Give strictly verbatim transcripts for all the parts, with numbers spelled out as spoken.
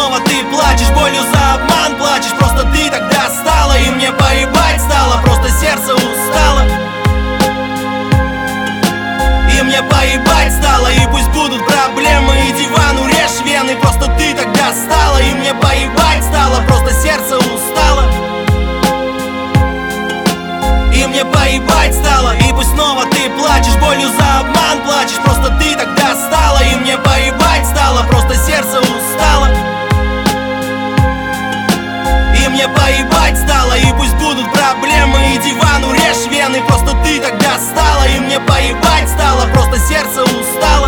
снова ты плачешь, болью за обман плачешь. Просто ты тогда стала, и мне поебать стало, просто сердце устало. И мне поебать стало, и пусть будут проблемы, и дивану режь вены. Просто ты тогда стала, и мне поебать стало, просто сердце устало. И мне поебать стало, и пусть снова ты плачешь, болью за обман плачешь. Просто ты тогда стала, и мне поебать стало, просто сердце устало. И мне поебать стало, и пусть будут проблемы, и дивану режь вены. Просто ты тогда стала, и мне поебать стало, просто сердце устало.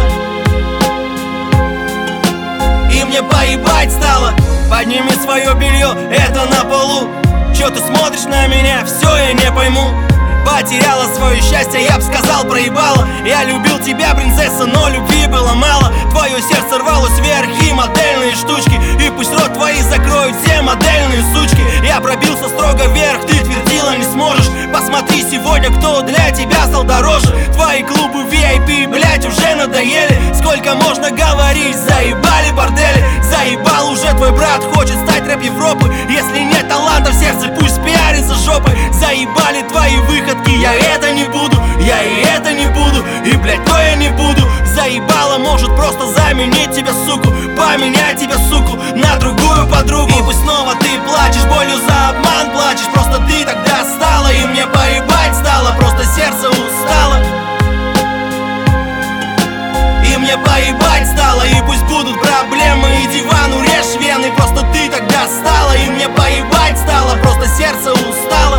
И мне поебать стало. Подними свое белье, это на полу. Чё ты смотришь на меня, все я не пойму. Потеряла свое счастье, я б сказал, проебала. Я любил тебя, принцесса, но любви было мало. Твое сердце рвалось вверх и модельные штучки. И пусть рот твои закроют все модельные сучки. Я пробился строго вверх, ты твердила, не сможешь. Посмотри сегодня, кто для тебя стал дороже. Твои клубы ви ай пи, блять, уже надоели. Сколько можно говорить, заебали бордели. Заебал уже твой брат, хочет стать рэп Европы. Если нет таланта в сердце, пусть пиарится жопой. Заебали твои выходки, я это не буду, я и это не буду, и блять то я не буду. Заебало, может просто заменить тебя, суку, поменять тебя, суку, на другую подругу. И пусть снова ты плачешь, болью за обман плачешь. Просто ты тогда стала, и мне поебать стало, просто сердце устало. И мне поебать стало, и пусть будут проблемы, и дивану режь вены. Просто ты тогда стала, и мне поебать стало, просто сердце устало.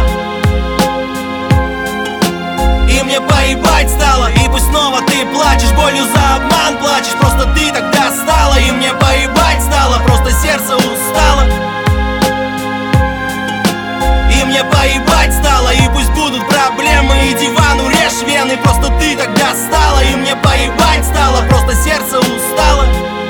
И мне поебать стало, и пусть снова ты плачешь, болью за обман плачешь. Просто ты тогда стала, и мне поебать стало, просто сердце устало. И мне поебать стало, и пусть будут проблемы, и дивану режь вены. Просто ты тогда стала, и мне поебать стало, просто сердце устало.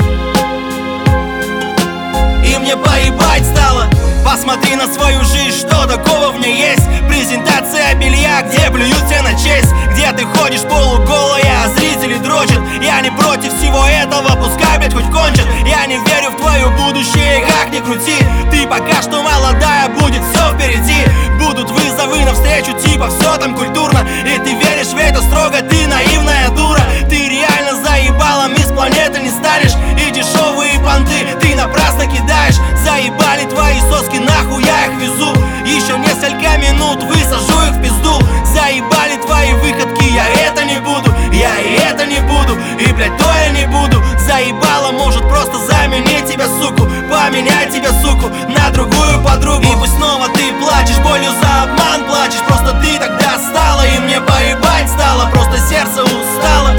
И мне поебать стало. Посмотри на свою жизнь, что такого в ней есть. Презентация белья, где плюют все на честь. Где ты ходишь полуголая, а зрители дрочат. Я не против всего этого, пускай, блять, хоть кончат. Я не верю в твое будущее, как ни крути. Ты пока что молодая, будет все впереди. Будут вызовы навстречу, типа все там культурно. И ты веришь в это строго, ты наивная дура. Ты реально заебала, мисс планеты не станешь. И дешевые понты ты напрасно кидаешь. Заебали твои соски, нахуй я их везу. Еще несколько минут высажу их в пизду. Заебали твои выходки, я это не буду, я и это не буду, и блять то я не буду. Заебала, может просто заменить тебя, суку, поменять тебя, суку, на другую подругу. И пусть снова ты плачешь, болью за обман плачешь. Просто ты тогда стала, и мне поебать стало, просто сердце устало.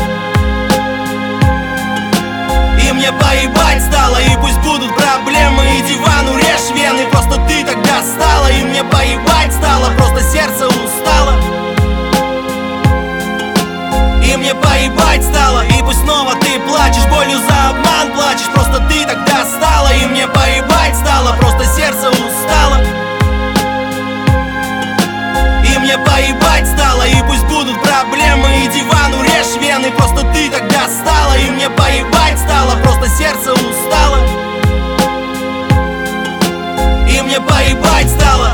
И мне поебать стало, и пусть будут проблемы, и дивану режь вены. Просто ты тогда стала, и мне поебать стало, просто сердце устало. И мне поебать стало, и пусть снова ты плачешь, болью за обман плачешь. Просто ты тогда стала, и мне поебать стало, просто сердце устало. И мне поебать стало, и пусть будут проблемы, и дивану режь вены. Просто ты тогда стала, и мне поебать стало, просто сердце устало. И мне поебать стало.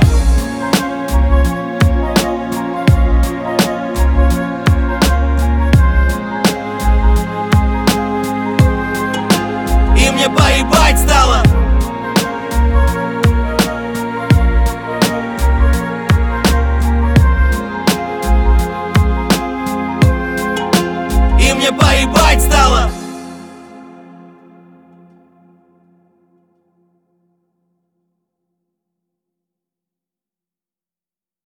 И мне поебать стало.